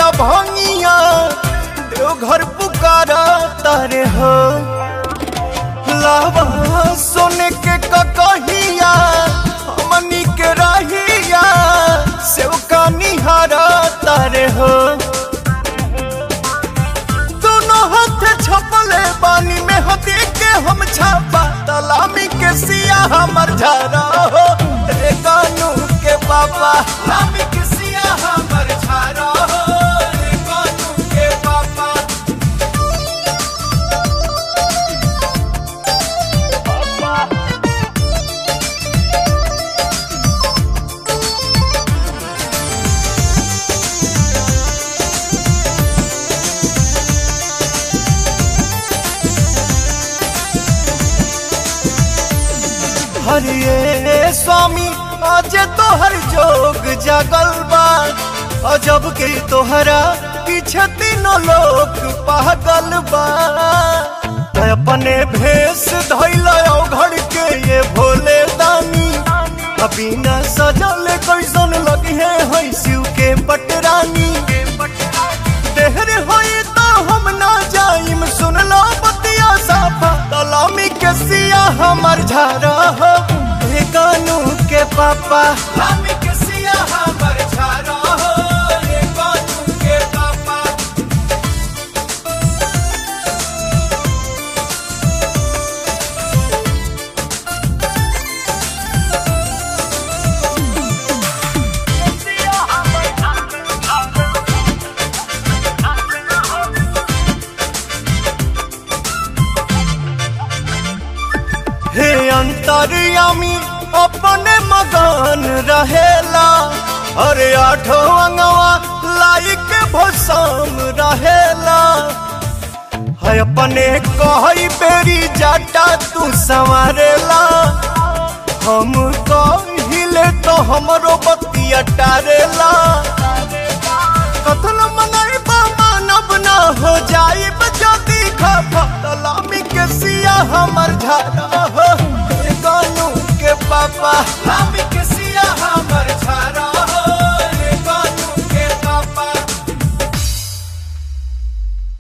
भंगिया देवघर पुकारा तारे हो। लावा सोने के कहिया हमनी के रहिया सेवका निहारा तारे हो। दोनों हाथ छपले बानी में हदी के हम छापा तलामी के सिया हमर झारा हो। रे कानू के पापा लामी के सिया हमर झारा हो। रे कानू के पापा हरिये स्वामी आज तोहर जोग जागल बा। अजब के तोहरा पीछे तीनों लोग पागल बा। अपने भेष धैल घड़ के ये भोले दानी अभी न सजल कैसन लगी है शिव के पटरानी। देहर होई तो हम ना जाइम सुन लो बतिया साफा तलामी के सिया हमर झारा हो। रे कानू के पापा लामी के सिया हमर झारा हो। रे कानू के पापा हे अंतर्यामी अपने मगन रहेला। अरे आठो अंगवा लाइक भसम रहेला। है अपने कही बेरी जाटा तू संवारेला। हम कहिले तो हमरो बतिया टारेला। कथन मनाइबा मानब ना हो जाई बजती खफा तलामी के सिया हमर झारा हो। कानू के पापा लामी